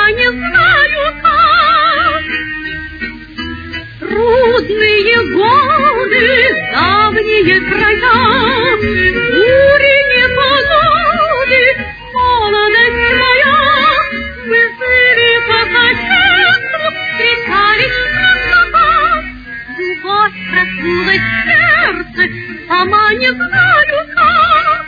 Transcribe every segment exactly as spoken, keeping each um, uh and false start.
сама не знаю как. Трудные годы, давние края, бури непогоды, молодость моя, мы жили по соседству, встречались красота. Любовь проснулась в сердце, сама не знаю как.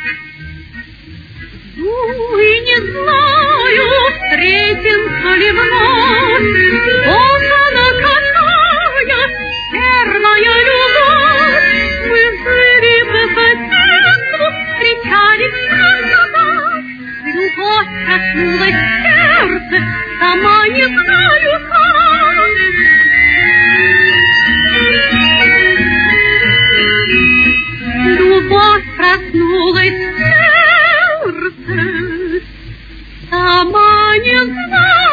Ну и не знаю, встретимся ли вновь. Вот она какая, первая любовь. Мы жили по соседству, встречались красота. Любовь проснулась в сердце, сама не знаю как. Любовь проснулась в сердце, сама не знаю.